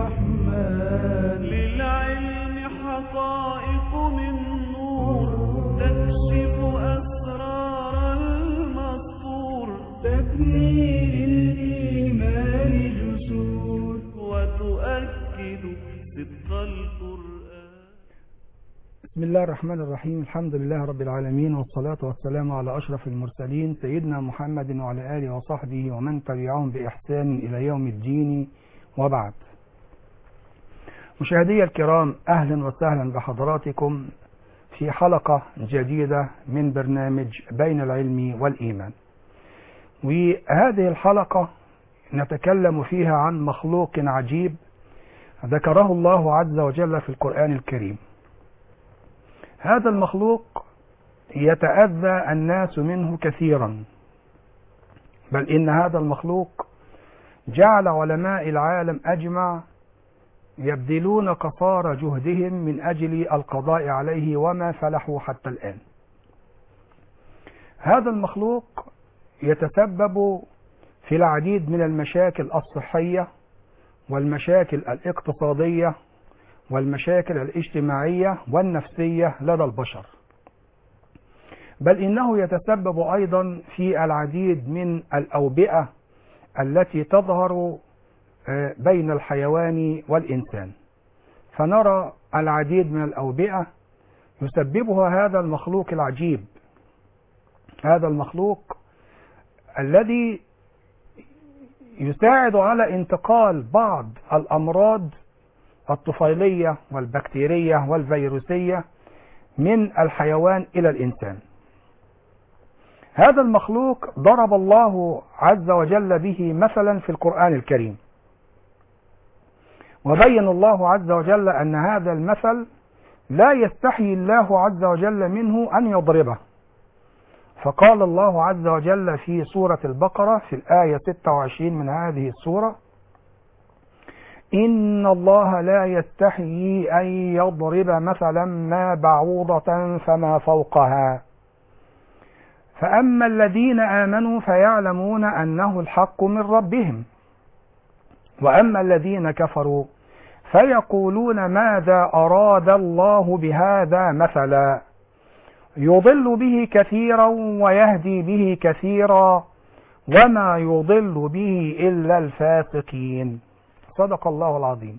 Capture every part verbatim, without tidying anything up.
الرحمن للعلم حقائق من نور تكشف أسرار المسطور تبني للإيمان جسور وتؤكد صدق القرآن. بسم الله الرحمن الرحيم. الحمد لله رب العالمين، والصلاة والسلام على أشرف المرسلين سيدنا محمد وعلى آله وصحبه ومن تبعهم بإحسان إلى يوم الدين، وبعد. مشاهدي الكرام، أهلا وسهلا بحضراتكم في حلقة جديدة من برنامج بين العلم والإيمان. وهذه الحلقة نتكلم فيها عن مخلوق عجيب ذكره الله عز وجل في القرآن الكريم. هذا المخلوق يتأذى الناس منه كثيرا، بل إن هذا المخلوق جعل علماء العالم أجمع يبذلون قصارى جهدهم من أجل القضاء عليه وما فلحوا حتى الآن. هذا المخلوق يتسبب في العديد من المشاكل الصحية والمشاكل الاقتصادية والمشاكل الاجتماعية والنفسية لدى البشر، بل إنه يتسبب أيضا في العديد من الأوبئة التي تظهر بين الحيوان والإنسان. فنرى العديد من الأوبئة يسببها هذا المخلوق العجيب، هذا المخلوق الذي يساعد على انتقال بعض الأمراض الطفيلية والبكتيرية والفيروسية من الحيوان إلى الإنسان. هذا المخلوق ضرب الله عز وجل به مثلا في القرآن الكريم، وبين الله عز وجل أن هذا المثل لا يستحيي الله عز وجل منه أن يضربه. فقال الله عز وجل في سورة البقرة في الآية ستة وعشرين من هذه السورة: إن الله لا يستحيي أن يضرب مثلا ما بعوضة فما فوقها فأما الذين آمنوا فيعلمون أنه الحق من ربهم وأما الذين كفروا فيقولون ماذا أراد الله بهذا مثلا يضل به كثيرا ويهدي به كثيرا وما يضل به إلا الفاسقين. صدق الله العظيم.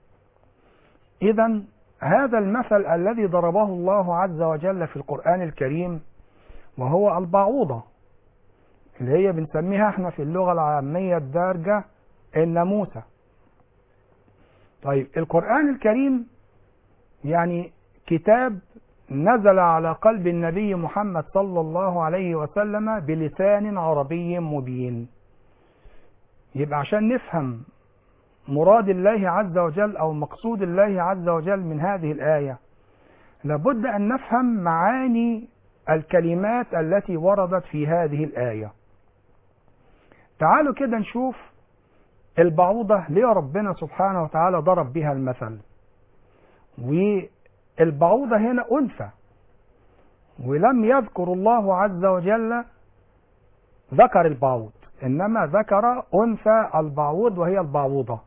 إذن هذا المثل الذي ضربه الله عز وجل في القرآن الكريم وهو البعوضة، اللي هي بنسميها احنا في اللغة العامية الدارجة الناموسة. طيب، القرآن الكريم يعني كتاب نزل على قلب النبي محمد صلى الله عليه وسلم بلسان عربي مبين. يبقى عشان نفهم مراد الله عز وجل أو مقصود الله عز وجل من هذه الآية لابد أن نفهم معاني الكلمات التي وردت في هذه الآية. تعالوا كده نشوف البعوضة ليه ربنا سبحانه وتعالى ضرب بها المثل. والبعوضة هنا أنثى، ولم يذكر الله عز وجل ذكر البعوض، إنما ذكر أنثى البعوض وهي البعوضة.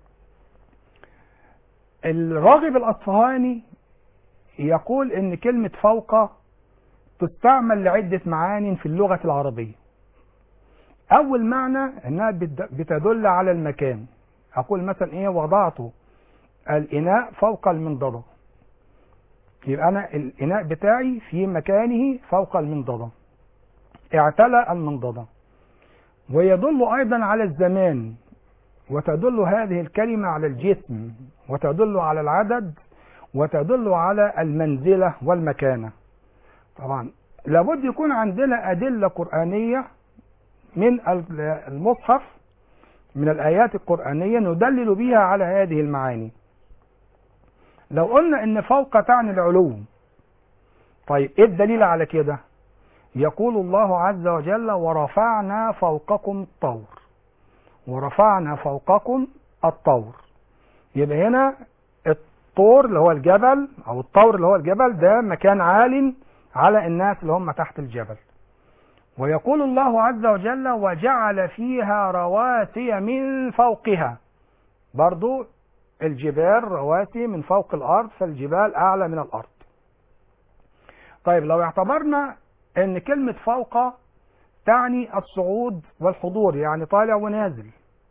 الراغب الأصفهاني يقول إن كلمة فوق تستعمل لعدة معاني في اللغة العربية. أول معنى إنها بتدل على المكان. أقول مثلا إيه، وضعت الإناء فوق المنضدة، يبقى أنا الإناء بتاعي في مكانه فوق المنضدة، اعتلى المنضدة. ويدل أيضا على الزمان، وتدل هذه الكلمة على الجسم، وتدل على العدد، وتدل على المنزلة والمكانة. طبعا لابد يكون عندنا أدلة قرآنية من المصحف، من الآيات القرآنية ندلل بها على هذه المعاني. لو قلنا إن فوق تعني العلو، طيب إيه الدليل على كده؟ يقول الله عز وجل: ورفعنا فوقكم الطور، ورفعنا فوقكم الطور. يبقى هنا الطور اللي هو الجبل أو الطور اللي هو الجبل ده مكان عال على الناس اللي هم تحت الجبل. ويقول الله عز وجل: وجعل فيها رواسي من فوقها. برضو الجبال رواسي من فوق الأرض، فالجبال أعلى من الأرض. طيب لو اعتبرنا أن كلمة فوق تعني الصعود والحضور، يعني طالع ونازل،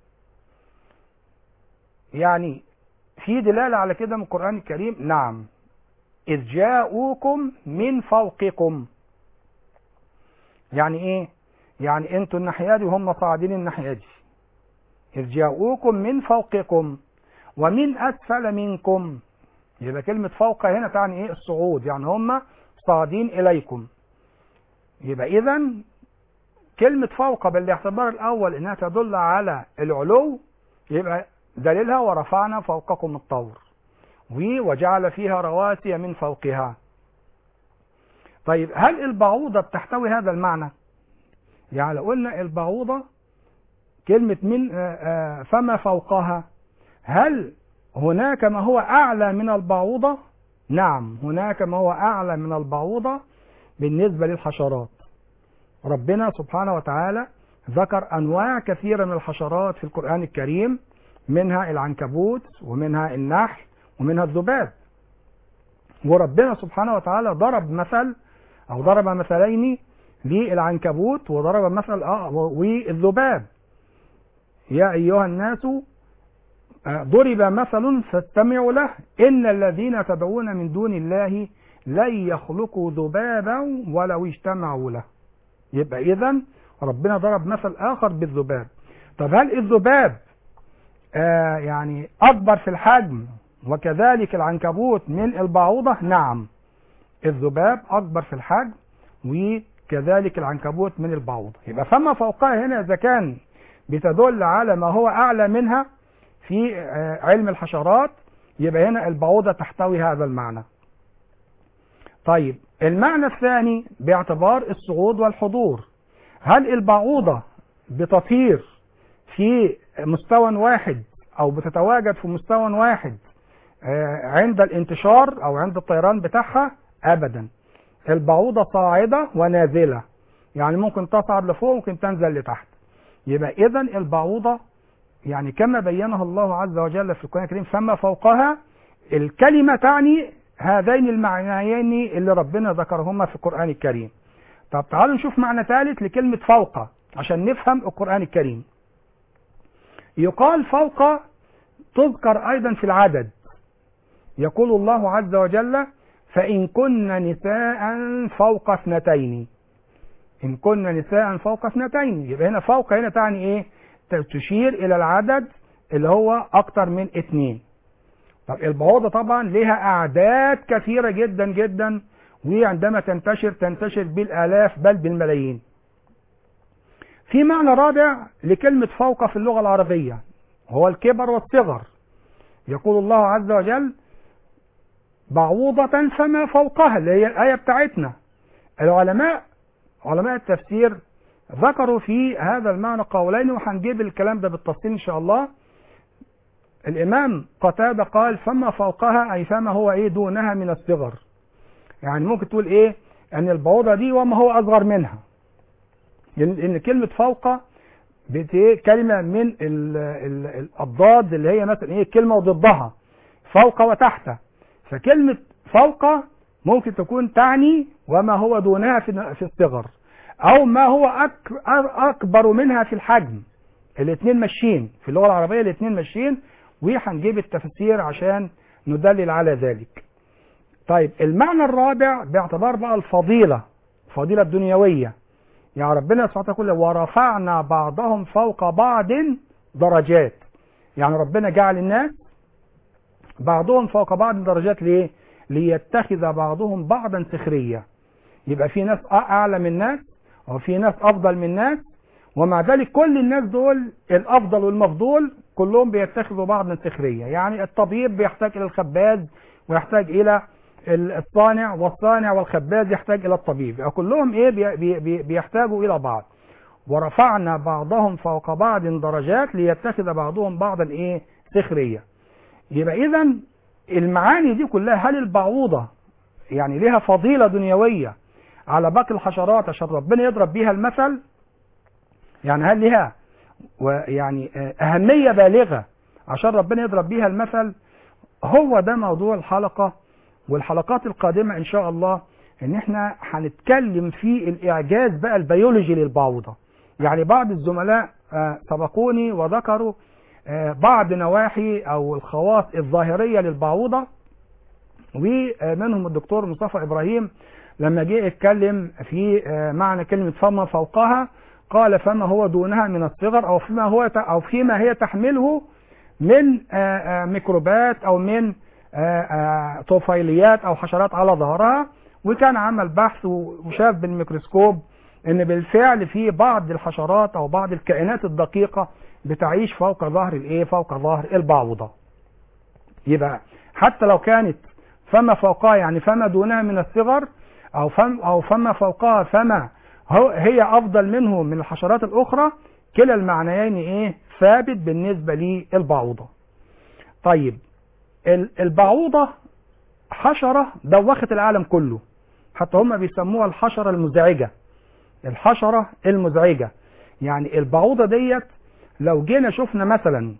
يعني في دلالة على كده من القرآن الكريم؟ نعم. إذ جاءوكم من فوقكم، يعني إيه؟ يعني أنتوا الناحية دي وهم صاعدين الناحية دي. إذ جاءوكم من فوقكم ومن أسفل منكم، يبقى كلمة فوق هنا تعني إيه؟ الصعود، يعني هم صاعدين إليكم. يبقى إذن كلمة فوق بالاعتبار الأول إنها تدل على العلو، يبقى دليلها ورفعنا فوقكم الطور وجعل فيها رواسي من فوقها. طيب هل البعوضة بتحتوي هذا المعنى؟ يعني لو قلنا البعوضة كلمة من فما فوقها، هل هناك ما هو أعلى من البعوضة؟ نعم، هناك ما هو أعلى من البعوضة بالنسبة للحشرات. ربنا سبحانه وتعالى ذكر أنواع كثيرة من الحشرات في القرآن الكريم، منها العنكبوت ومنها النحل ومنها الذباب. وربنا سبحانه وتعالى ضرب مثل أو ضرب مثلين للعنكبوت وضرب مثل والذباب. يا أيها الناس ضرب مثل فاستمعوا له إن الذين تدعون من دون الله لن يخلقوا ذبابا ولو اجتمعوا له. يبقى إذن ربنا ضرب مثل آخر بالذباب. طب هل الذباب آه يعني أكبر في الحجم وكذلك العنكبوت من البعوضة؟ نعم، الذباب أكبر في الحجم وكذلك العنكبوت من البعوضة. يبقى فما فوقها هنا إذا كان بتدل على ما هو أعلى منها في آه علم الحشرات، يبقى هنا البعوضة تحتوي هذا المعنى. طيب المعنى الثاني باعتبار الصعود والحضور، هل البعوضة بتطير في مستوى واحد أو بتتواجد في مستوى واحد عند الانتشار أو عند الطيران بتاعها؟ أبدا، البعوضة صاعدة ونازلة، يعني ممكن تصعد لفوق وممكن تنزل لتحت. يبقى إذن البعوضة يعني كما بينها الله عز وجل في القرآن الكريم فما فوقها، الكلمة تعني هذين المعنيين اللي ربنا ذكرهما في القرآن الكريم. طب تعالوا نشوف معنى ثالث لكلمة فوق عشان نفهم القرآن الكريم. يقال فوق تذكر أيضا في العدد، يقول الله عز وجل فإن كن نساء فوق اثنتين، إن كن نساء فوق اثنتين، يبقى هنا فوق هنا تعني إيه؟ تشير إلى العدد اللي هو أكتر من اثنين. طب البعوضة طبعا لها أعداد كثيرة جدا جدا، وعندما تنتشر تنتشر بالآلاف بل بالملايين. في معنى رابع لكلمة فوق في اللغة العربية هو الكبر والصغر. يقول الله عز وجل بعوضة فما فوقها، اللي هي الآية بتاعتنا. العلماء علماء التفسير ذكروا في هذا المعنى قولين، وهنجيب الكلام ده بالتفصيل إن شاء الله. الإمام قتادة قال فما فوقها أي فما هو إيه دونها من الصغر، يعني ممكن تقول إيه أن البعوضة دي وما هو أصغر منها، لأن كلمة فوق كلمة من ال ال الأضداد اللي هي مثلا إيه كلمة وضدها، فوق وتحت. فكلمة فوق ممكن تكون تعني وما هو دونها في الصغر، أو ما هو أكبر منها في الحجم. الاثنين ماشيين في اللغة العربية، الاثنين ماشيين، وهنجيب التفسير عشان ندلل على ذلك. طيب المعنى الرابع باعتبار بقى الفضيلة، الفضيلة الدنيوية، يعني ربنا سبحانه وتعالى ورفعنا بعضهم فوق بعض درجات، يعني ربنا جعل الناس بعضهم فوق بعض درجات. ليه؟ ليتخذ بعضهم بعضا سخرية، يبقى في ناس أعلى من ناس وفي ناس أفضل من ناس، ومع ذلك كل الناس دول الأفضل والمفضول كلهم بيتخذوا بعضا سخرية. يعني الطبيب بيحتاج إلى الخباز ويحتاج إلى الصانع، والصانع والخباز يحتاج إلى الطبيب، يعني كلهم إيه بي بي بيحتاجوا إلى بعض. ورفعنا بعضهم فوق بعض درجات ليتخذ بعضهم بعضا إيه سخرية. يبقى إذن المعاني دي كلها، هل البعوضة يعني لها فضيلة دنيوية على باقي الحشرات عشان ربنا يضرب بيها المثل؟ يعني هل لها ويعني أهمية بالغة عشان ربنا يضرب بيها المثل. هو ده موضوع الحلقة، والحلقات القادمة ان شاء الله ان احنا هنتكلم في الاعجاز بقى البيولوجي للبعوضة. يعني بعض الزملاء سبقوني وذكروا بعض نواحي او الخواص الظاهرية للبعوضة، ومنهم الدكتور مصطفى ابراهيم لما جه يتكلم في معنى كلمة فما فوقها قال فما هو دونها من الصغر، او فيما هو او فيما هي تحمله من ميكروبات او من طفيليات او حشرات على ظهرها. وكان عمل بحث وشاف بالميكروسكوب ان بالفعل في بعض الحشرات او بعض الكائنات الدقيقة بتعيش فوق ظهر الايه فوق ظهر البعوضة. يبقى حتى لو كانت فما فوقها يعني فما دونها من الصغر، او فم او فما فوقها فما هي افضل منه من الحشرات الاخرى، كلا المعنيين ايه ثابت بالنسبة للبعوضة. طيب البعوضة حشرة دوخت العالم كله، حتى هم بيسموها الحشرة المزعجة. الحشرة المزعجة يعني البعوضة ديت لو جينا شفنا مثلا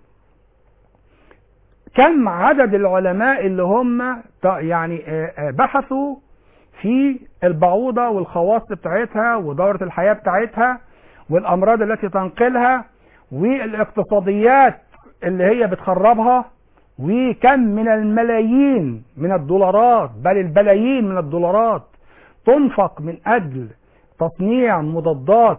كم عدد العلماء اللي هم يعني بحثوا في البعوضة والخواص بتاعتها ودورة الحياة بتاعتها والأمراض التي تنقلها والاقتصاديات اللي هي بتخربها، وكم من الملايين من الدولارات بل البلايين من الدولارات تنفق من أجل تصنيع مضادات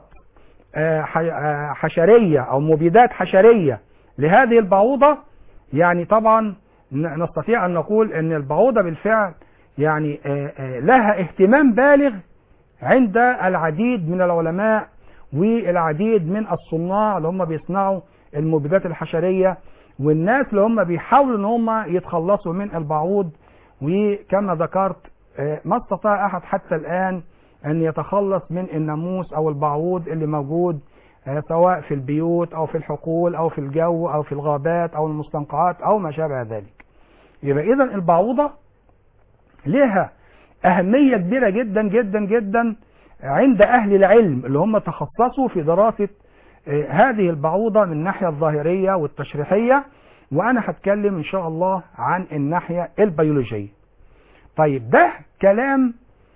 حشرية أو مبيدات حشرية لهذه البعوضة. يعني طبعا نستطيع أن نقول أن البعوضة بالفعل يعني لها اهتمام بالغ عند العديد من العلماء والعديد من الصناع اللي هم بيصنعوا المبيدات الحشرية، والناس اللي هم بيحاولوا ان هم يتخلصوا من البعوض. وكما ذكرت ما استطاع احد حتى الان ان يتخلص من الناموس او البعوض اللي موجود سواء في البيوت او في الحقول او في الجو او في الغابات او المستنقعات او ما شابه ذلك. يبقى اذا البعوضة لها اهمية كبيرة جدا جدا جدا عند اهل العلم اللي هم تخصصوا في دراسة هذه البعوضة من الناحية الظاهرية والتشريحية، وانا هتكلم ان شاء الله عن الناحية البيولوجية. طيب ده كلام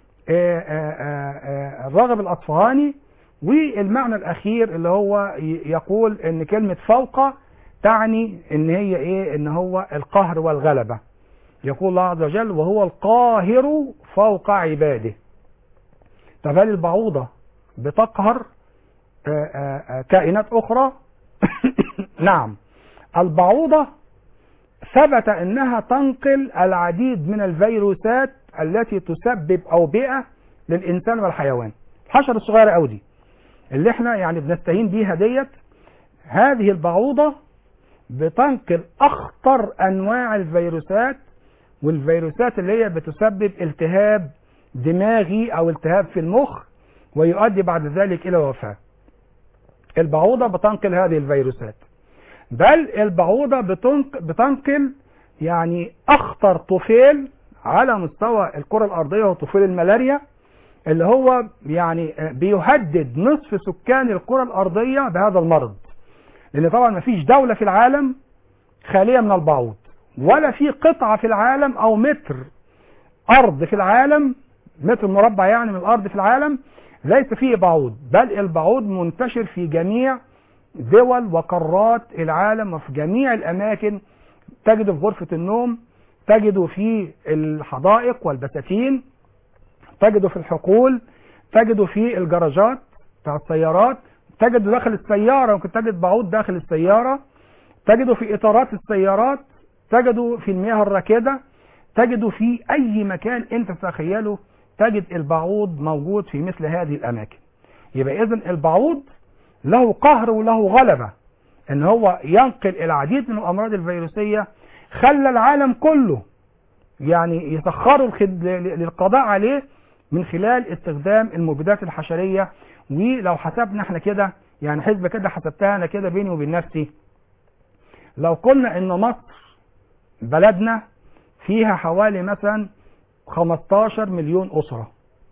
الراغب الأصفهاني. والمعنى الاخير اللي هو يقول ان كلمة فوق تعني ان هي ايه ان هو القهر والغلبة. يقول الله عز وجل وهو القاهر فوق عباده. طب هل البعوضة بتقهر كائنات اخرى؟ نعم، البعوضة ثبت انها تنقل العديد من الفيروسات التي تسبب اوبئة للانسان والحيوان. الحشرة الصغيرة قوي دي اللي احنا يعني بنستهين بيها ديت، هذه البعوضة بتنقل اخطر انواع الفيروسات، والفيروسات اللي هي بتسبب التهاب دماغي او التهاب في المخ ويؤدي بعد ذلك الى وفاة. البعوضة بتنقل هذه الفيروسات، بل البعوضة بتنقل يعني اخطر طفيل على مستوى الكرة الارضية هو طفيل الملاريا، اللي هو يعني بيهدد نصف سكان الكرة الارضية بهذا المرض. لان طبعا ما فيش دولة في العالم خالية من البعوض، ولا في قطعة في العالم او متر ارض في العالم، متر مربع يعني من الارض في العالم ليس فيه بعوض، بل البعوض منتشر في جميع دول وقارات العالم وفي جميع الاماكن. تجده في غرفة النوم، تجده في الحدائق والبساتين، تجده في الحقول، تجده في الجراجات بتاع السيارات، تجده داخل السيارة، ممكن تجد بعوض داخل السيارة، تجده في اطارات السيارات، تجده في المياه الراكدة، تجده في اي مكان انت تتخيله تجد البعوض موجود في مثل هذه الاماكن. يبقى اذن البعوض له قهر وله غلبة ان هو ينقل العديد من الامراض الفيروسية، خلى العالم كله يعني يسخروا للقضاء عليه من خلال استخدام المبيدات الحشرية. ولو حسبنا احنا كده يعني حسبة كده حسبتها انا كده بيني وبين نفسي، لو قلنا ان مصر بلدنا فيها حوالي مثلا خمستاشر مليون اسرة،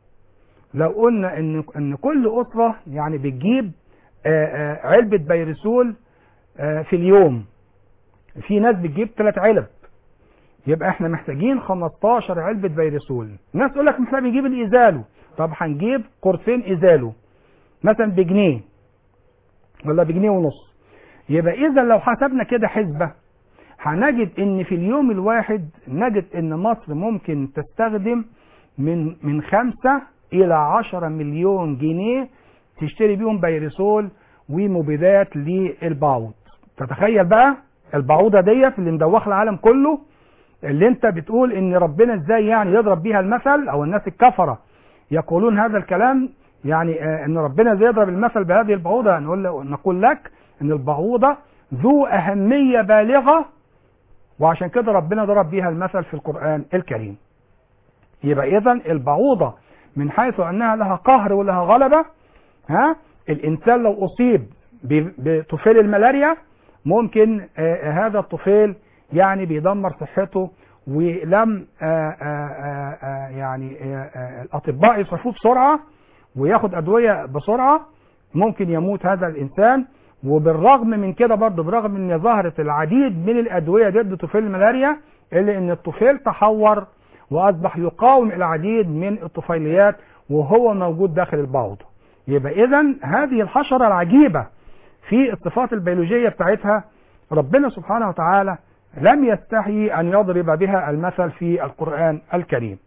لو قلنا ان ان كل اسرة يعني بتجيب علبة بيرسول في اليوم، في ناس بتجيب ثلاث علب، يبقى احنا محتاجين خمستاشر علبة بيرسول. الناس تقول لك احنا بنجيب الازالو، طب هنجيب قرصين ازالو مثلا بجنيه ولا بجنيه ونص. يبقى اذا لو حسبنا كده حسبة هنجد ان في اليوم الواحد نجد ان مصر ممكن تستخدم من من خمسة الى عشرة مليون جنيه تشتري بيهم بيرسول ومبيدات للبعوض. تتخيل بقى البعوضة ديت اللي مدوخة العالم كله، اللي انت بتقول ان ربنا ازاي يعني يضرب بيها المثل، او الناس الكفرة يقولون هذا الكلام، يعني اه ان ربنا ازاي يضرب المثل بهذه البعوضة. نقول نقول لك ان البعوضة ذو اهمية بالغة، وعشان كده ربنا ضرب بيها المثل في القرآن الكريم. يبقى اذا البعوضة من حيث انها لها قهر ولها غلبة، ها الانسان لو اصيب بطفيل الملاريا ممكن آه هذا الطفيل يعني بيدمر صحته، ولم آه آه آه يعني آه آه الاطباء يصرفوه بسرعة وياخد ادوية بسرعة ممكن يموت هذا الانسان. وبالرغم من كده برضه، برغم ان ظهرت العديد من الادوية ضد طفيل الملاريا، الا ان الطفيل تحور واصبح يقاوم العديد من الطفيليات وهو موجود داخل البعوضة. يبقى اذا هذه الحشرة العجيبة في الصفات البيولوجية بتاعتها ربنا سبحانه وتعالى لم يستحي ان يضرب بها المثل في القرآن الكريم.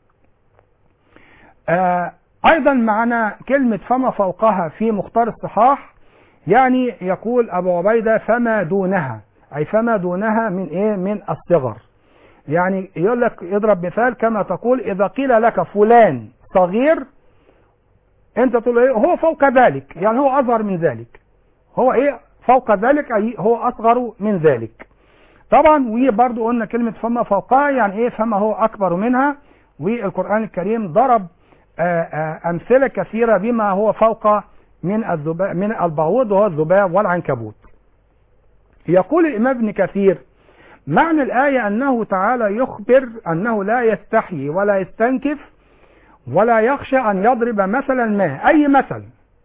آه ايضا معنا كلمة فما فوقها في مختار الصحاح، يعني يقول ابو عبيدة فما دونها، اي فما دونها من ايه؟ من الصغر. يعني يقول لك اضرب مثال كما تقول اذا قيل لك فلان صغير انت تقول ايه؟ هو فوق ذلك، يعني هو اصغر من ذلك. هو ايه فوق ذلك؟ اي هو اصغر من ذلك. طبعا وبرضه قلنا كلمة فما فوقها يعني ايه؟ فما هو اكبر منها. والقرآن الكريم ضرب آآ آآ امثلة كثيرة بما هو فوق من الذباب من البعوض وهو الذباب والعنكبوت. يقول الامام ابن كثير معنى الآية أنه تعالى يخبر أنه لا يستحيي ولا يستنكف ولا يخشى أن يضرب مثلا ما، أي مثل.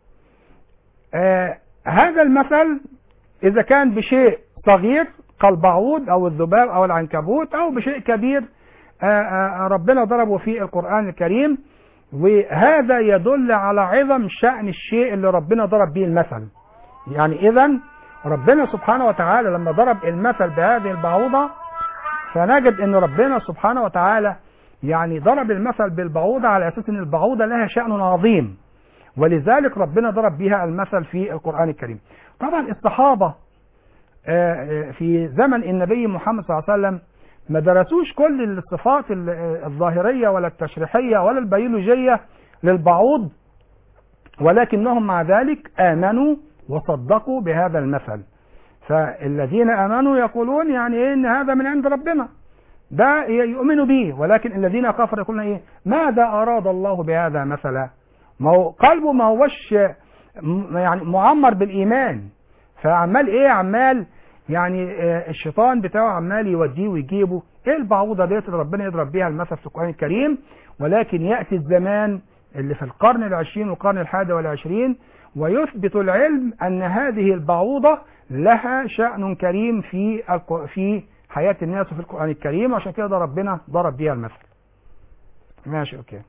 آه هذا المثل إذا كان بشيء صغير كالبعوض أو الذباب أو العنكبوت، أو بشيء كبير آه آه ربنا ضربه في القرآن الكريم، وهذا يدل على عظم شأن الشيء اللي ربنا ضرب به المثل. يعني إذن ربنا سبحانه وتعالى لما ضرب المثل بهذه البعوضة فنجد ان ربنا سبحانه وتعالى يعني ضرب المثل بالبعوضة على اساس ان البعوضة لها شأن عظيم، ولذلك ربنا ضرب بها المثل في القرآن الكريم. طبعا الصحابة في زمن النبي محمد صلى الله عليه وسلم ما درسوش كل الصفات الظاهرية ولا التشريحية ولا البيولوجية للبعوض، ولكنهم مع ذلك آمنوا وصدقوا بهذا المثل. فالذين آمنوا يقولون يعني ايه؟ ان هذا من عند ربنا، ده يؤمنوا به. ولكن الذين كفروا يقولون ايه؟ ماذا اراد الله بهذا مثلا؟ ما هو قلبه ما هوش يعني معمر بالايمان، فعمال ايه؟ عمال يعني الشيطان بتاعه عمال يوديه ويجيبه. ايه البعوضة ديت اللي ربنا يضرب بيها المثل في القرآن الكريم؟ ولكن يأتي الزمان اللي في القرن العشرين والقرن الحادي والعشرين ويثبت العلم أن هذه البعوضة لها شأن كريم في في حياة الناس وفي القرآن الكريم، عشان كده ربنا ضرب بيها المثل. ماشي اوكي.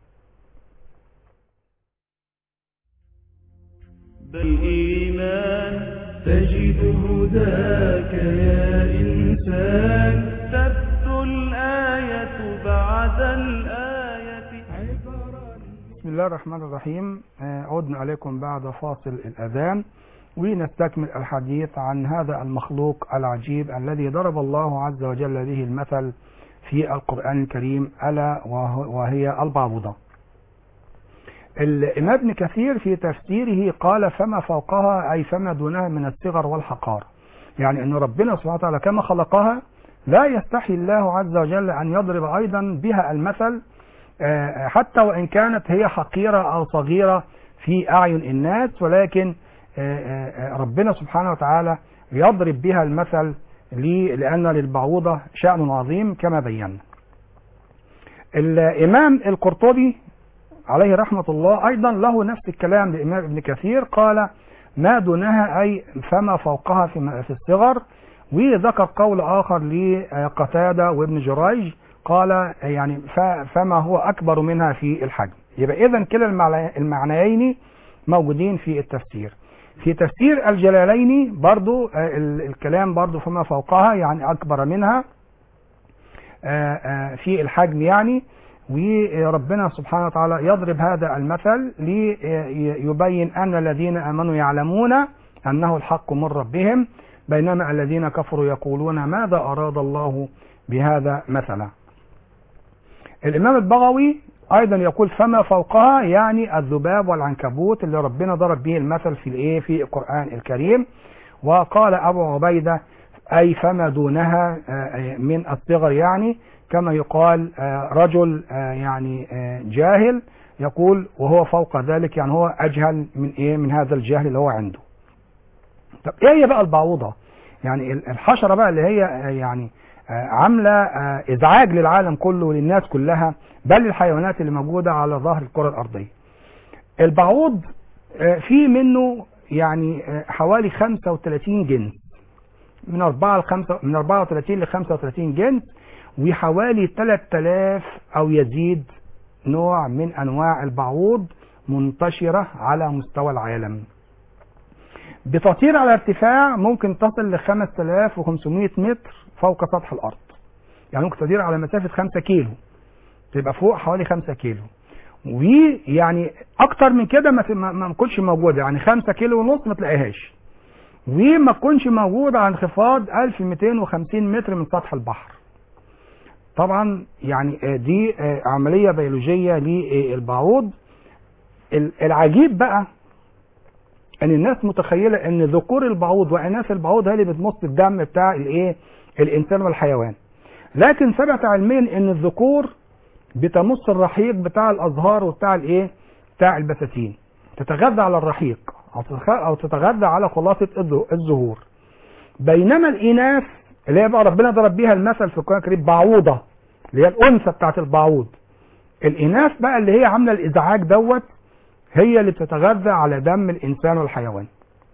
بالإيمان تجد هداك يا إنسان، تبدو الآية بعد الآية عبرا. بسم الله الرحمن الرحيم. عدنا عليكم بعد فاصل الأذان ونستكمل الحديث عن هذا المخلوق العجيب الذي ضرب الله عز وجل به المثل في القرآن الكريم، ألا وهي البعوضة. الإمام ابن كثير في تفسيره قال فما فوقها أي فما دونها من الصغر والحقار، يعني أن ربنا سبحانه وتعالى كما خلقها لا يستحي الله عز وجل أن يضرب أيضا بها المثل، حتى وإن كانت هي حقيرة أو صغيرة في أعين الناس، ولكن ربنا سبحانه وتعالى يضرب بها المثل لأن للبعوضة شأن عظيم كما بينا. الإمام القرطبي عليه رحمة الله أيضا له نفس الكلام للإمام ابن كثير، قال ما دونها أي فما فوقها في الصغر، وذكر قول آخر لقتادة وابن جريج قال يعني فما هو أكبر منها في الحجم. يبقى إذن كلا المعنيين موجودين في التفسير. في تفسير الجلالين برضو الكلام برضو فما فوقها يعني أكبر منها في الحجم يعني. وربنا سبحانه وتعالى يضرب هذا المثل ليبين أن الذين آمنوا يعلمون أنه الحق من ربهم بينما الذين كفروا يقولون ماذا أراد الله بهذا مثلا. الإمام البغوي أيضا يقول فما فوقها يعني الذباب والعنكبوت اللي ربنا ضرب به المثل في الإيه في القرآن الكريم. وقال أبو عبيدة أي فما دونها من الصغر يعني كما يقال رجل يعني جاهل يقول وهو فوق ذلك يعني هو أجهل من إيه من هذا الجهل اللي هو عنده. طب إيه هي بقى البعوضة؟ يعني الحشرة بقى اللي هي يعني عاملة إزعاج للعالم كله وللناس كلها بل للحيوانات اللي موجودة على ظهر الكرة الأرضية. البعوض في منه يعني حوالي خمسة وثلاثين جنس من أربعة لخمسة من أربعة وثلاثين ل خمسة وثلاثين جنس وحوالي ثلاثة آلاف أو يزيد نوع من أنواع البعوض منتشرة على مستوى العالم. بتطير على ارتفاع ممكن تصل ل خمسة آلاف وخمسمائة متر فوق سطح الأرض. يعني ممكن تطير على مسافة خمسة كيلو تبقى فوق حوالي خمسة كيلو. ويعني أكتر من كده ما ما تكونش موجودة يعني خمسة كيلو ونص ما تلاقيهاش. وما تكونش موجودة عن انخفاض ألف ومئتين وخمسين متر من سطح البحر. طبعا يعني دي عملية بيولوجية للبعوض. العجيب بقى ان الناس متخيلة ان ذكور البعوض واناث البعوض هي اللي بتمص الدم بتاع الايه الانسان والحيوان. لكن ثبت علميا ان الذكور بتمص الرحيق بتاع الازهار وبتاع الايه بتاع البساتين تتغذى على الرحيق او تتغذى على خلاصة الزهور. بينما الاناث اللي هي بقى ربنا ضرب بيها المثل في القرآن الكريم بعوضة اللي هي الانثى بتاعت البعوض. الاناث بقى اللي هي عاملة الازعاج دوت هي اللي بتتغذى على دم الانسان والحيوان.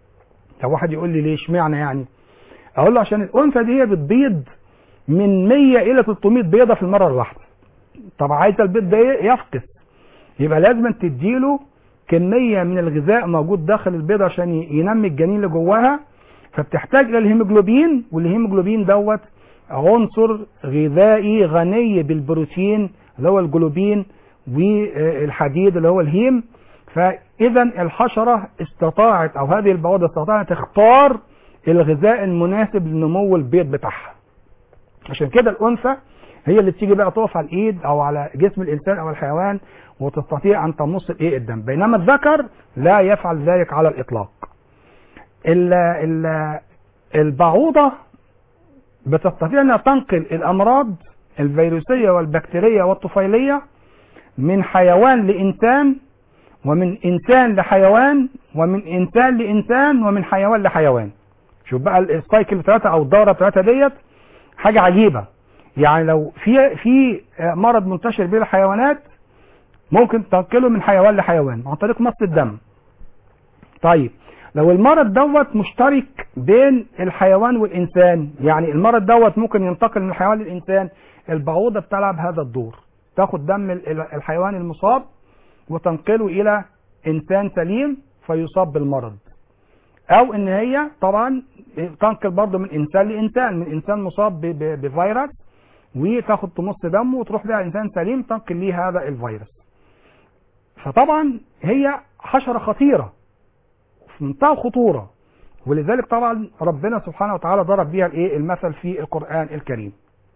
لو واحد يقول لي ليش معنى يعني اقول له عشان الانثى دي هي بتبيض من مية الى ثلاثمائة بيضة في المرة الواحدة. طب عايز البيض ده يفقس يبقى لازم تديله كمية من الغذاء موجود داخل البيضة عشان ينمي الجنين اللي جواها. فبتحتاج الى الهيموجلوبين والهيموجلوبين دوت عنصر غذائي غني بالبروتين اللي هو الجلوبين والحديد اللي هو الهيم. فاذا الحشرة استطاعت او هذه البعوضة استطاعت تختار الغذاء المناسب لنمو البيض بتاعها. عشان كده الانثى هي اللي بتيجي بقى تقف على الايد او على جسم الانسان او الحيوان وتستطيع ان تمص الايه الدم. بينما الذكر لا يفعل ذلك على الاطلاق. ال ال البعوضة بتستطيع انها تنقل الامراض الفيروسية والبكتيرية والطفيلية من حيوان لانسان ومن انسان لحيوان ومن انسان لانسان ومن حيوان لحيوان. شوف بقى السايكل بتاعتها او الدورة بتاعتها ديت حاجة عجيبة. يعني لو في في مرض منتشر بين الحيوانات ممكن تنقله من حيوان لحيوان عن طريق مص الدم. طيب لو المرض دوت مشترك بين الحيوان والإنسان يعني المرض دوت ممكن ينتقل من الحيوان للإنسان. البعوضة بتلعب هذا الدور تاخد دم الحيوان المصاب وتنقله إلى إنسان سليم فيصاب بالمرض. أو إن هي طبعا تنقل برضه من إنسان لإنسان من إنسان مصاب بفيروس وتاخد تمص دمه وتروح بقى إنسان سليم تنقل ليه هذا الفيروس. فطبعا هي حشرة خطيرة في منتهى الخطورة ولذلك طبعا ربنا سبحانه وتعالى ضرب بيها الايه المثل في القرآن الكريم.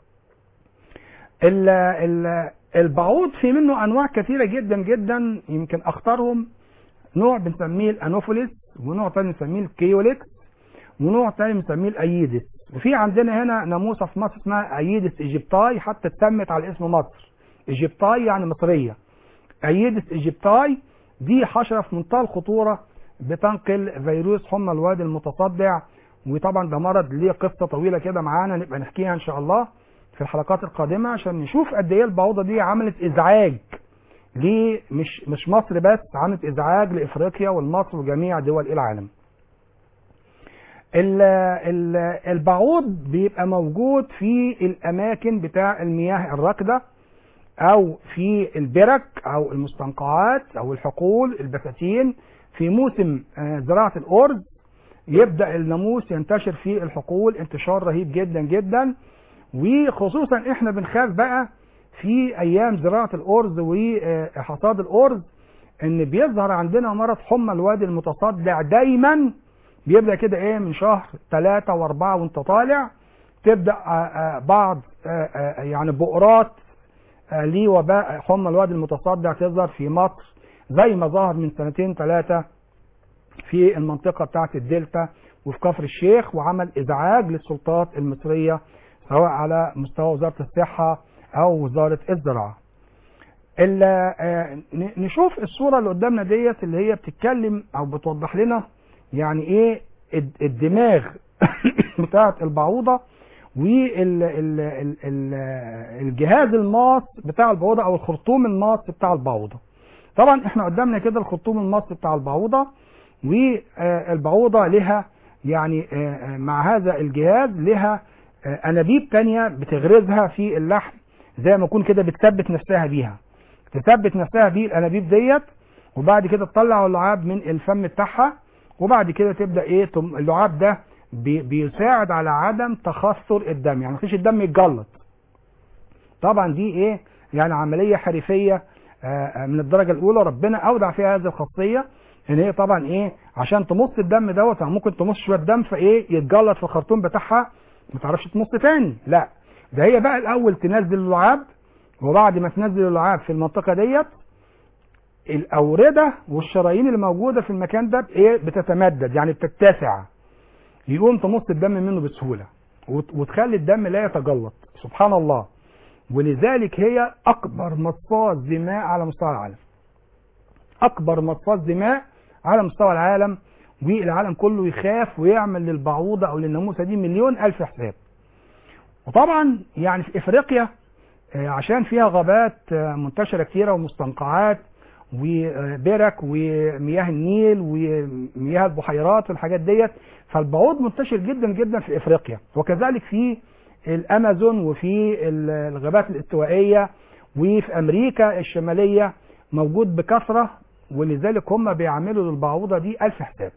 ال ال البعوض في منه انواع كثيرة جدا جدا يمكن اختارهم نوع بنسميه الانوفيلس ونوع ثاني بنسميه الكيوليكس ونوع ثاني بنسميه الايدس. وفي عندنا هنا ناموسة في مصر اسمها ايدس ايجيبتاي حتى اتسمت على اسم مصر. ايجيبتاي يعني مصرية. ايدس ايجيبتاي دي حشرة في منتهى الخطورة بتنقل فيروس حمى الوادي المتصدع. وطبعا ده مرض ليه قصة طويلة كده معانا نبقى نحكيها ان شاء الله في الحلقات القادمة عشان نشوف قد ايه البعوضة دي عملت ازعاج ليه مش مش مصر بس عملت ازعاج لافريقيا والمصر وجميع دول العالم. البعوض بيبقى موجود في الاماكن بتاع المياه الراكده او في البرك او المستنقعات او الحقول البساتين. في موسم زراعه الارز يبدا الناموس ينتشر في الحقول انتشار رهيب جدا جدا، وخصوصا احنا بنخاف بقى في ايام زراعه الارز وحصاد الارز ان بيظهر عندنا مرض حمى الوادي المتصدع. دايما بيبدا كده ايه من شهر ثلاثة واربعة وانت طالع تبدا بعض يعني بؤرات لوباء حمى الوادي المتصدع تظهر في مصر، زي ما ظهر من سنتين ثلاثه في المنطقه بتاعه الدلتا وفي كفر الشيخ، وعمل ازعاج للسلطات المصريه سواء على مستوى وزاره الصحه او وزاره الزراعه. نشوف الصوره اللي قدامنا ديت اللي هي بتتكلم او بتوضح لنا يعني ايه الدماغ بتاعه البعوضه والجهاز الماص بتاع البعوضه او الخرطوم الماص بتاع البعوضه. طبعا احنا قدامنا كده الخرطوم الماص بتاع البعوضه، والبعوضه لها يعني مع هذا الجهاز لها انابيب تانية بتغرزها في اللحم زي ما يكون كده بتثبت نفسها بيها، تثبت نفسها بيه الانابيب ديت، وبعد كده تطلع اللعاب من الفم بتاعها، وبعد كده تبدا ايه اللعاب ده بي بيساعد على عدم تخثر الدم، يعني مفيش الدم يتجلط. طبعا دي ايه يعني عمليه حرفيه آه من الدرجه الاولى، ربنا اودع فيها هذه الخاصيه ان هي طبعا ايه عشان تمص الدم دوت ممكن تمص شويه دم فايه يتجلط في الخرطوم بتاعها ما تعرفش تمص تاني، لا ده هي بقى الاول تنزل اللعاب، وبعد ما تنزل اللعاب في المنطقه ديت الاورده والشرايين اللي موجوده في المكان ده ايه بتتمدد يعني بتتسع، يقوم تمص الدم منه بسهوله وتخلي الدم لا يتجلط. سبحان الله. ولذلك هي اكبر مصاص دماء على مستوى العالم، اكبر مصاص دماء على مستوى العالم، والعالم كله يخاف ويعمل للبعوضه او للناموسه دي مليون الف حساب. وطبعا يعني في افريقيا عشان فيها غابات منتشره كتيره ومستنقعات وبرك ومياه النيل ومياه البحيرات والحاجات ديت، فالبعوض منتشر جدا جدا في افريقيا، وكذلك في الامازون وفي الغابات الاستوائيه وفي امريكا الشماليه موجود بكثره، ولذلك هم بيعملوا للبعوضه دي الف حساب.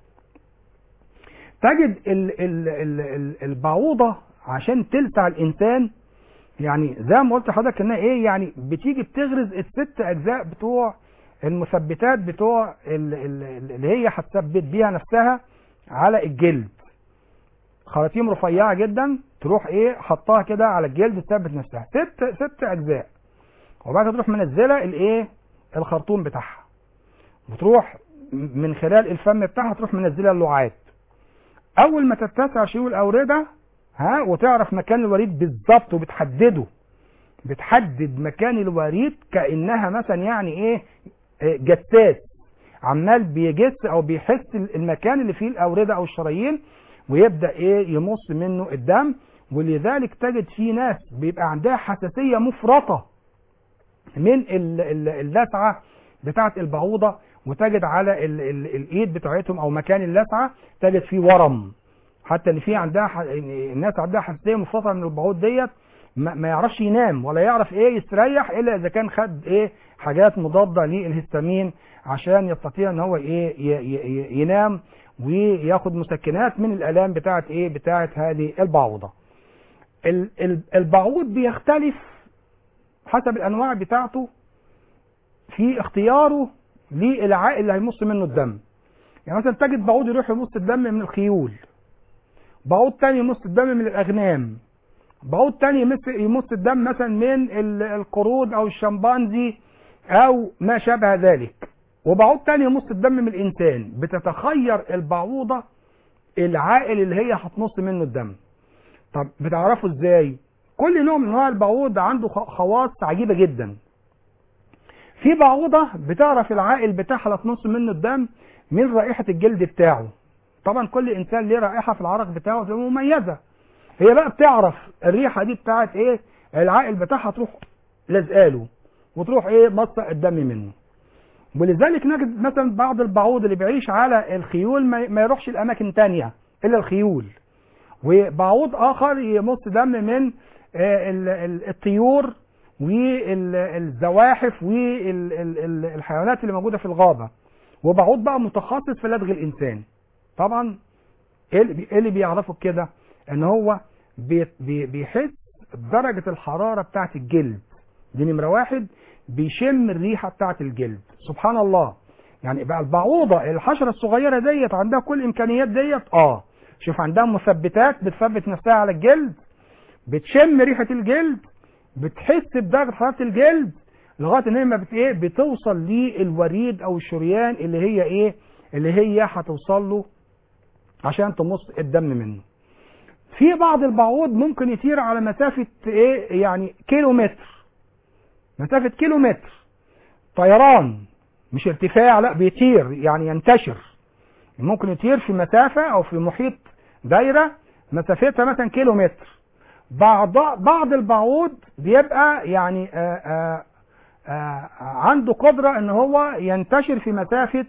تجد ال ال ال البعوضه عشان تلسع الانسان يعني زي ما قلت لحضرتك انها ايه يعني بتيجي بتغرز الست اجزاء بتوع المثبتات بتوع اللي هي هتثبت بيها نفسها على الجلد، خراطيم رفيعه جدا تروح ايه حطها كده على الجلد تثبت نفسها، ست ست اجزاء، وبعد كده تروح منزله الايه الخرطوم بتاعها، وتروح من خلال الفم بتاعها تروح منزله اللعاب. اول ما تتسع شيوع الاورده ها وتعرف مكان الوريد بالظبط وبتحدده، بتحدد مكان الوريد كانها مثلا يعني ايه جساس عمال بيجس او بيحس المكان اللي فيه الاورده او الشرايين ويبدا ايه يمص منه الدم. ولذلك تجد في ناس بيبقى عندها حساسيه مفرطه من اللسعه بتاعه البعوضه، وتجد على ال ال الايد بتاعتهم او مكان اللسعه تجد فيه ورم، حتى اللي فيه عندها ح... الناس عندها حساسيه مفرطه من البعوض ديت ما... ما يعرفش ينام ولا يعرف ايه يستريح الا اذا كان خد ايه حاجات مضاده للهستامين عشان يستطيع ان هو ايه ي... ي... ينام وياخد مسكنات من الالام بتاعه ايه بتاعه هذه البعوضه. ال... ال... البعوض بيختلف حسب الانواع بتاعته في اختياره للعائل اللي هيمص منه الدم. يعني مثلا تجد بعوض يروح يمص الدم من الخيول، بعوض تاني يمص الدم من الاغنام، بعوض تاني يمص الدم مثلا من القرود او الشمبانزي او ما شابه ذلك، وبعوض تاني يمص الدم من الانسان. بتتخير البعوضه العائل اللي هي هتمص منه الدم. طب بتعرفوا ازاي؟ كل نوع من انواع البعوض عنده خواص عجيبه جدا. في بعوضه بتعرف العائل بتاعها اللي هتمص منه الدم من رائحه الجلد بتاعه. طبعا كل انسان ليه رائحه في العرق بتاعه مميزه، هي بقى بتعرف الريحه دي بتاعت ايه العائل بتاعها تروح لازقاله وتروح ايه مصة الدم منه. ولذلك نجد مثلا بعض البعوض اللي بيعيش على الخيول ما يروحش الاماكن تانية الا الخيول. وبعوض اخر يمص دم من الطيور والزواحف والحيوانات اللي موجوده في الغابه. وبعوض بقى متخصص في لدغ الانسان. طبعا ايه اللي بيعرفه كده؟ ان هو بيحس بدرجه الحراره بتاعه الجلد، دي نمره واحد. بيشم الريحه بتاعه الجلد. سبحان الله. يعني بقى البعوضه الحشره الصغيره ديت عندها كل الامكانيات ديت. اه شوف عندها مثبتات بتثبت نفسها على الجلد، بتشم ريحه الجلد، بتحس بدرجه حراره الجلد، لغايه ان هي ما بت ايه بتوصل للوريد او الشريان اللي هي ايه اللي هي هتوصل له عشان تمص الدم منه. في بعض البعوض ممكن يطير على مسافه ايه يعني كيلو متر، مسافه كيلو متر طيران، مش ارتفاع، لا بيطير يعني ينتشر. ممكن يطير في مسافه او في محيط دايره مسافتها مثلا كيلو متر. بعض بعض البعوض بيبقى يعني آآ آآ آآ عنده قدره ان هو ينتشر في مسافه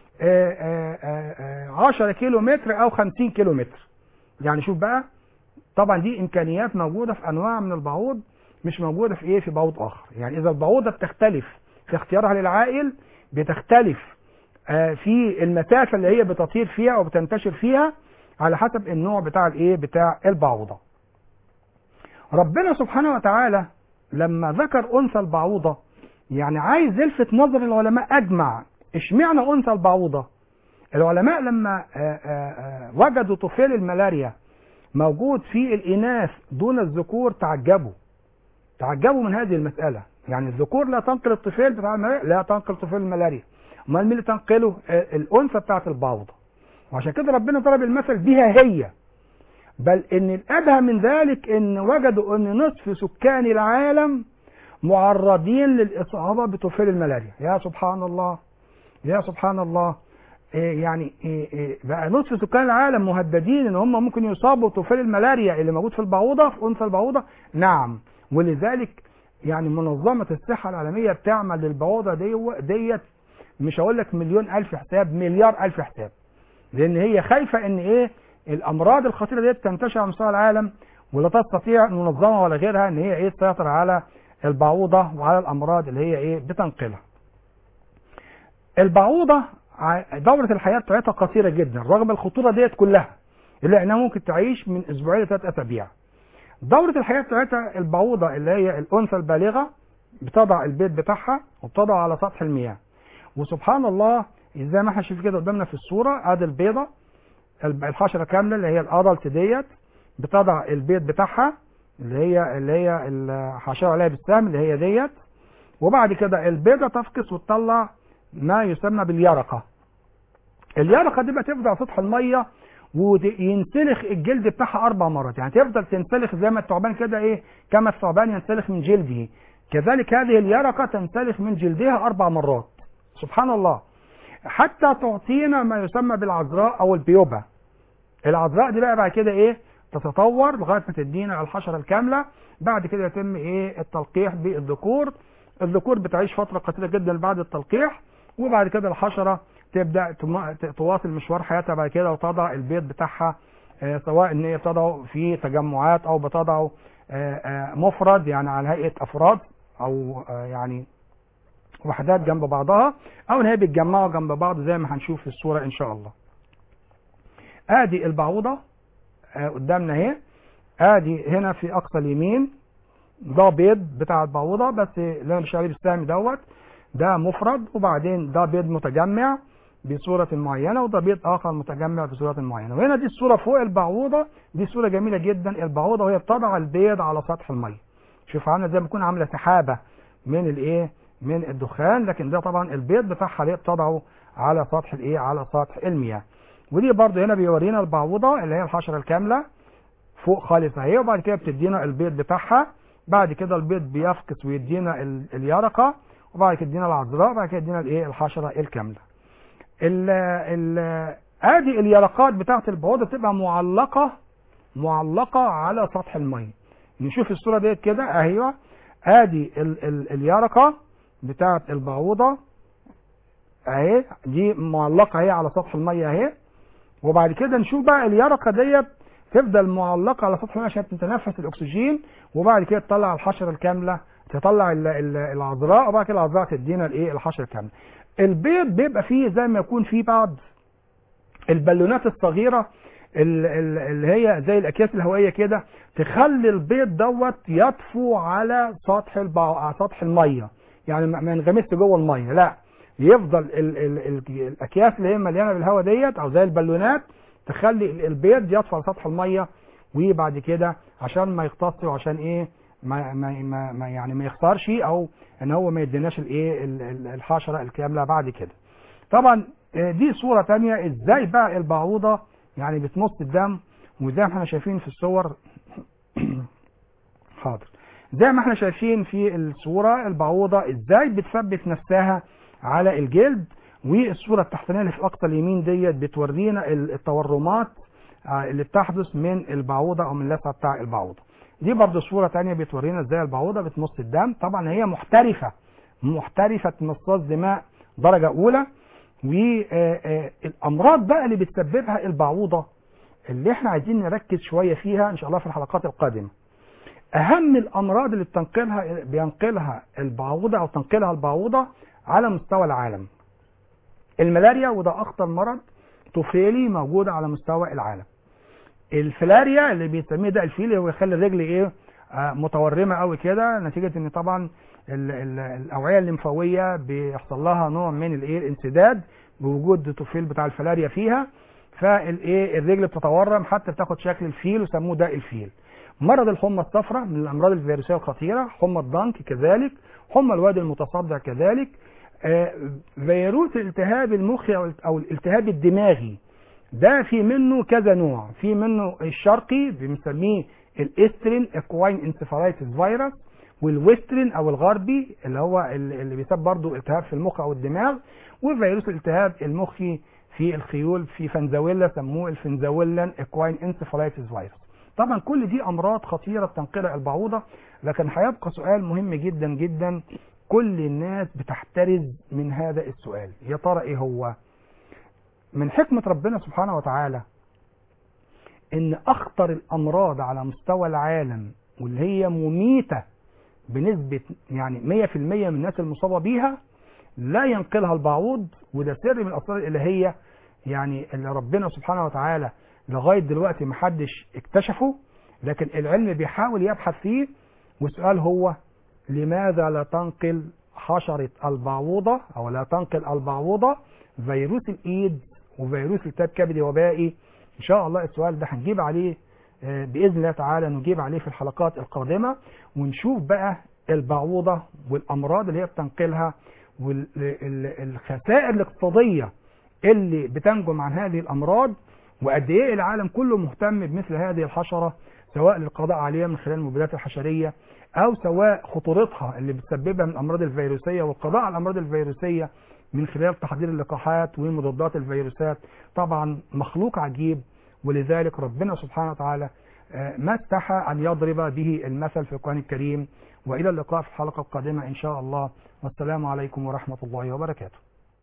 عشرة كيلو متر او خمسين كيلو متر. يعني شوف بقى، طبعا دي امكانيات موجوده في انواع من البعوض مش موجوده في ايه في بعوض اخر. يعني اذا البعوضه بتختلف في اختيارها للعائل، بتختلف في المسافه اللي هي بتطير فيها او بتنتشر فيها على حسب النوع بتاع الايه بتاع البعوضه. ربنا سبحانه وتعالى لما ذكر انثى البعوضه يعني عايز يلفت نظر العلماء اجمع. اشمعنى انثى البعوضه؟ العلماء لما آآ آآ وجدوا طفيل الملاريا موجود في الاناث دون الذكور تعجبوا تعجبوا من هذه المساله. يعني الذكور لا تنقل الطفيل بتاع الملاريا، لا تنقل طفيل الملاريا، امال مين اللي تنقله؟ الانثى بتاعت البعوضه. وعشان كده ربنا ضرب المثل بها هي. بل ان الابهى من ذلك ان وجدوا ان نصف سكان العالم معرضين للاصابه بطفيل الملاريا. يا سبحان الله، يا سبحان الله. إيه يعني إيه إيه بقى نصف سكان العالم مهددين ان هم ممكن يصابوا بطفيل الملاريا اللي موجود في البعوضه، في انثى البعوضه. نعم. ولذلك يعني منظمه الصحه العالميه بتعمل للبعوضه دي ديت مش هقول لك مليون الف حساب، مليار الف حساب. لان هي خايفه ان ايه الامراض الخطيره ديت تنتشر على مستوى العالم، ولا تستطيع المنظمه ولا غيرها ان هي ايه تسيطر على البعوضه وعلى الامراض اللي هي ايه بتنقلها. البعوضه دورة الحياة بتاعتها قصيرة جدا رغم الخطورة ديت كلها، إلا إنها ممكن تعيش من أسبوعين لثلاث أسابيع. دورة الحياة بتاعتها البعوضة اللي هي الأنثى البالغة بتضع البيض بتاعها وبتضع على سطح المياه. وسبحان الله زي ما احنا شايفين كده قدامنا في الصورة، ادي البيضة الحشرة كاملة اللي هي الأدلت ديت بتضع البيض بتاعها اللي هي اللي هي الحشرة عليها بالسهم اللي هي ديت. وبعد كده البيضة تفقس وتطلع ما يسمى باليرقة. اليرقة دي بقى تفضل على سطح المية وينسلخ الجلد بتاعها أربع مرات. يعني تفضل تنسلخ زي ما الثعبان كده إيه، كما الثعبان ينسلخ من جلده، كذلك هذه اليرقة تنسلخ من جلدها أربع مرات. سبحان الله. حتى تعطينا ما يسمى بالعذراء أو البيوبة. العذراء دي بقى بعد كده إيه تتطور لغاية ما تدينا الحشرة الكاملة. بعد كده يتم إيه التلقيح بالذكور. الذكور بتعيش فترة قصيرة جدا بعد التلقيح، وبعد كده الحشرة تبدأ تواصل مشوار حياتها بعد كده وتضع البيض بتاعها، سواء ان هي بتضعه في تجمعات او بتضعه مفرد يعني على هيئة افراد او يعني وحدات جنب بعضها، او ان هي بيتجمعوا جنب بعض زي ما هنشوف في الصورة ان شاء الله. ادي البعوضة قدامنا اهي، ادي هنا في اقصى اليمين ده بيض بتاع البعوضة بس اللي انا مش عليه بالسهم دوت، ده مفرد، وبعدين ده بيض متجمع بصورة معينة، وده بيض آخر متجمع بصورة معينة. وهنا دي الصورة فوق البعوضة، دي صورة جميلة جدا. البعوضة وهي بتضع البيض على سطح المية، شوف عاملة زي ما تكون عاملة سحابة من الايه من الدخان، لكن ده طبعا البيض بتاعها اللي بتضعه على سطح الايه على سطح المياه. ودي برضه هنا بيورينا البعوضة اللي هي الحشرة الكاملة فوق خالص اهي، وبعد كده بتدينا البيض بتاعها. بعد كده البيض بيفقس ويدينا اليرقة، وبعد كده ادينا العذراء، وبعد كده ادينا الايه الحشره الكامله. ال ال ادي اليرقات بتاعه البعوضه بتبقى معلقه معلقه على سطح الميه. نشوف الصوره ديت كده اهي، ادي ال ال اليرقه بتاعه البعوضه اهي، دي معلقه اهي على سطح الميه اهي. وبعد كده نشوف بقى اليرقه ديت تفضل معلقه على سطح الماء عشان تتنفس الاكسجين، وبعد كده تطلع الحشره الكامله، تطلع ال- ال- العذراء، وبعد كده العذراء تدينا الايه الحشره الكامله. البيض بيبقى فيه زي ما يكون فيه بعض البالونات الصغيره ال- ال- اللي هي زي الاكياس الهوائيه كده، تخلي البيض دوت يطفو على سطح البع... على سطح الميه، يعني ما ما ينغمسش جوه الميه، لا يفضل ال... ال... ال... الاكياس اللي هي مليانه بالهواء ديت او زي البالونات تخلي ال- البيض يطفو على سطح الميه، وبعد كده عشان ما يغطسش وعشان ايه ما ما ما ما- يعني ما يخسرش او ان هو ما يديناش الايه ال- ال- الحشره الكامله بعد كده. طبعا آه، دي صوره تانية ازاي بقى البعوضه يعني بتمص الدم، وزي ما احنا شايفين في الصور حاضر، زي ما احنا شايفين في الصوره البعوضه ازاي بتثبت نفسها على الجلد، والصوره التحتانيه اللي في الاقصى اليمين ديت بتورينا التورمات آه، اللي بتحدث من البعوضه او من اللثه بتاع البعوضه. دي برضه صوره تانية بتورينا ازاي البعوضه بتمص الدم. طبعا هي محترفه محترفه مصاص دماء درجه اولى. والامراض بقى اللي بتسببها البعوضه اللي احنا عايزين نركز شويه فيها ان شاء الله في الحلقات القادمه. اهم الامراض اللي بتنقلها بينقلها البعوضه او تنقلها البعوضه على مستوى العالم. الملاريا، وده اخطر مرض طفيلي موجود على مستوى العالم. الفلاريا اللي بيسميه ده الفيل، اللي هو يخلي الرجل ايه آه متورمه قوي كده، نتيجه ان طبعا ال ال الاوعيه الليمفاويه بيحصل لها نوع من الايه الانسداد بوجود الطفيل بتاع الفلاريا فيها، فالايه الرجل بتتورم حتى بتاخد شكل الفيل وسموه ده الفيل. مرض الحمى الصفراء من الامراض الفيروسيه الخطيره، حمى الضنك كذلك، حمى الوادي المتصدع كذلك، آه فيروس الالتهاب المخي او أو الالتهاب الدماغي، ده في منه كذا نوع، في منه الشرقي بنسميه الاسترين اكواين انسفالايتس فيروس، والويسترين او الغربي اللي هو اللي بيسبب برضه التهاب في المخ او الدماغ، وفيروس الالتهاب المخي في الخيول في فنزويلا سموه الفنزويلان اكواين انسفالايتس فيروس. طبعا كل دي امراض خطيره بتنقلها البعوضه، لكن هيبقى سؤال مهم جدا جدا كل الناس بتحترز من هذا السؤال، يا ترى ايه هو؟ من حكمه ربنا سبحانه وتعالى ان اخطر الامراض على مستوى العالم واللي هي مميته بنسبه يعني مية في المية من الناس المصابه بيها لا ينقلها البعوض، وده سر من الاسرار الالهيه يعني اللي ربنا سبحانه وتعالى لغايه دلوقتي محدش اكتشفه، لكن العلم بيحاول يبحث فيه. والسؤال هو لماذا لا تنقل حشره البعوضه او لا تنقل البعوضه فيروس الايدز وفيروس التهاب كبدي وبائي؟ ان شاء الله السؤال ده هنجيب عليه باذن الله تعالى، نجيب عليه في الحلقات القادمه، ونشوف بقى البعوضه والامراض اللي هي بتنقلها والخسائر الاقتصاديه اللي بتنجم عن هذه الامراض، وقد ايه العالم كله مهتم بمثل هذه الحشره سواء للقضاء عليها من خلال المبيدات الحشريه او سواء خطورتها اللي بتسببها من الامراض الفيروسيه والقضاء على الامراض الفيروسيه من خلال تحضير اللقاحات ومضادات الفيروسات. طبعا مخلوق عجيب، ولذلك ربنا سبحانه وتعالى ما استحى ان يضرب به المثل في القرآن الكريم. والى اللقاء في الحلقه القادمه ان شاء الله، والسلام عليكم ورحمه الله وبركاته.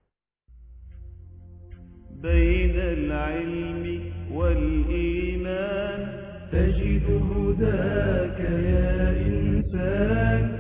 بين العلم والإيمان تجد هداك يا إنسان.